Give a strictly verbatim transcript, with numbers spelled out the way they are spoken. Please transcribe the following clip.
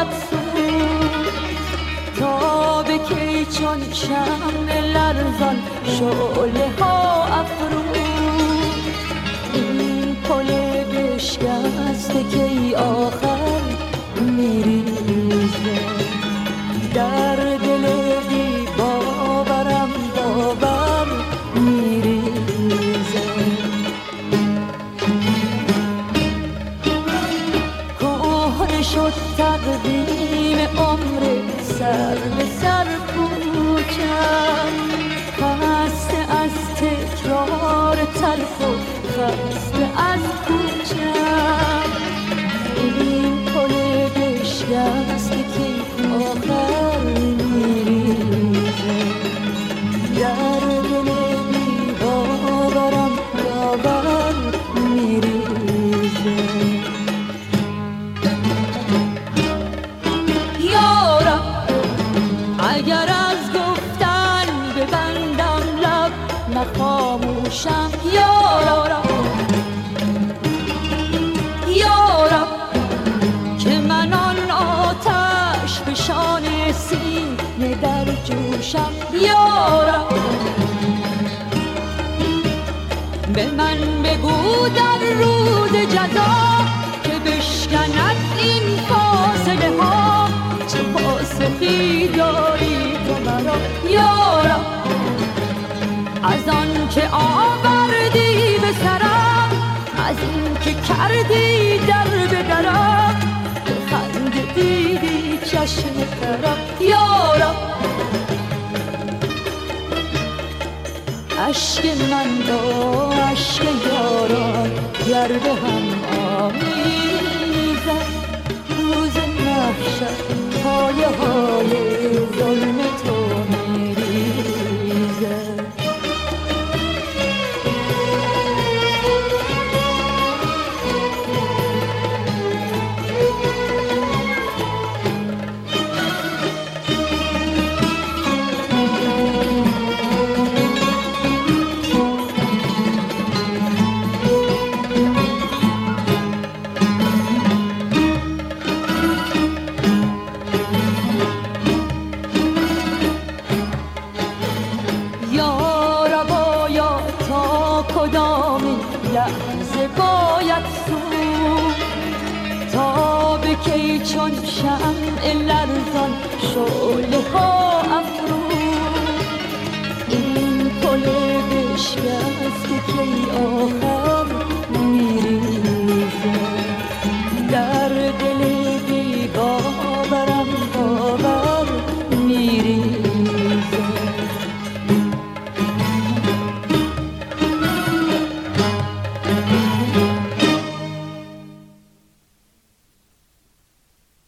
افسون، تا به کی چون شمع لرزان شعله ها افروز. این پل بشکسته کی آخر میریزه، در دل بی باورم باور میریزه. کهنه شد تقویم عمر سر به سر کوچم، خسته از تکرار تلخ و خسته از کوچم. این پل بشکسته که آخر میریزه، در دل بی باورم باور میریزه. یارم اگر از گفتن ببندم لب نخاموشم، یارم یارم که من آن آتش فشان سینه در جوشم. یارم به من بگو در روز جزا که بشکند این فاصله ها، چه پاسخی داری تو مرا. یارم از آن که آوردی به سرم، از این که کردی در به درم، خنده دیدی چشم ترم. یارم عشق من با عشق یاران گر به هم آمیزد، روز محشر پایه های ظلم تو میریزد. کدامین لحظه باید سوخت، تا به کی چون شمع لرزان شعله ها